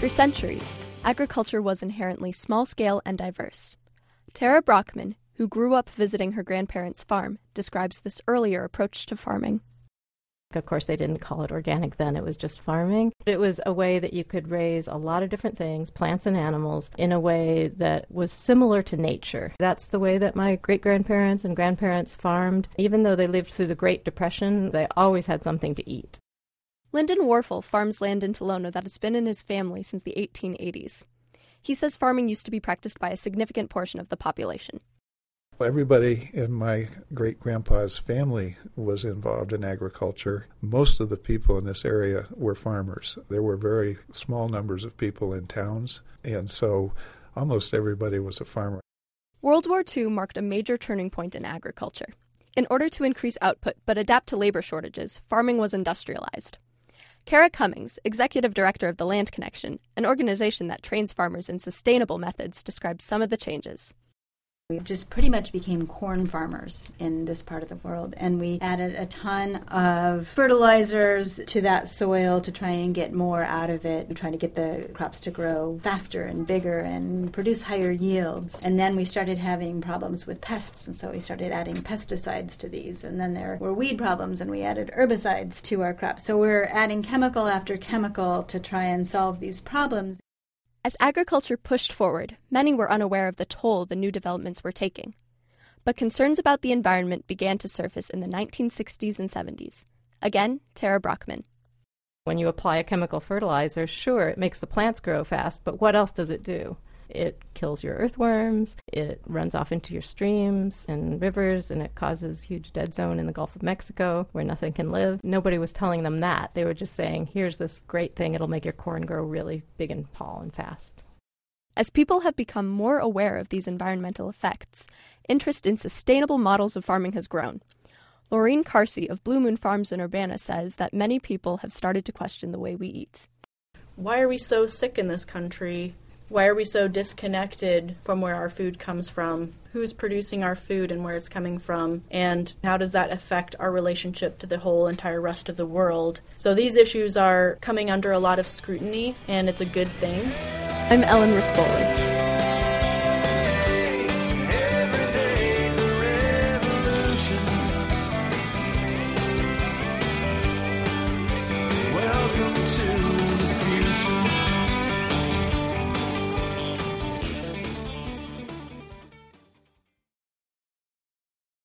centuries, agriculture was inherently small-scale and diverse. Tara Brockman, who grew up visiting her grandparents' farm, describes this earlier approach to farming. Of course, they didn't call it organic then, it was just farming. It was a way that you could raise a lot of different things, plants and animals, in a way that was similar to nature. That's the way that my great-grandparents and grandparents farmed. Even though they lived through the Great Depression, they always had something to eat. Lyndon Warfel farms land in Tolono that has been in his family since the 1880s. He says farming used to be practiced by a significant portion of the population. Everybody in my great-grandpa's family was involved in agriculture. Most of the people in this area were farmers. There were very small numbers of people in towns, and so almost everybody was a farmer. World War II marked a major turning point in agriculture. In order to increase output but adapt to labor shortages, farming was industrialized. Kara Cummings, executive director of the Land Connection, an organization that trains farmers in sustainable methods, described some of the changes. We just pretty much became corn farmers in this part of the world, and we added a ton of fertilizers to that soil to try and get more out of it and try to get the crops to grow faster and bigger and produce higher yields. And then we started having problems with pests, and so we started adding pesticides to these. And then there were weed problems, and we added herbicides to our crops. So we're adding chemical after chemical to try and solve these problems. As agriculture pushed forward, many were unaware of the toll the new developments were taking. But concerns about the environment began to surface in the 1960s and 70s. Again, Tara Brockman. When you apply a chemical fertilizer, sure, it makes the plants grow fast, but what else does it do? It kills your earthworms, it runs off into your streams and rivers, and it causes huge dead zone in the Gulf of Mexico where nothing can live. Nobody was telling them that. They were just saying, here's this great thing, it'll make your corn grow really big and tall and fast. As people have become more aware of these environmental effects, interest in sustainable models of farming has grown. Laureen Carsey of Blue Moon Farms in Urbana says that many people have started to question the way we eat. Why are we so sick in this country? Why are we so disconnected from where our food comes from? Who's producing our food and where it's coming from? And how does that affect our relationship to the whole entire rest of the world? So these issues are coming under a lot of scrutiny, and it's a good thing. I'm Ellen Rispoli.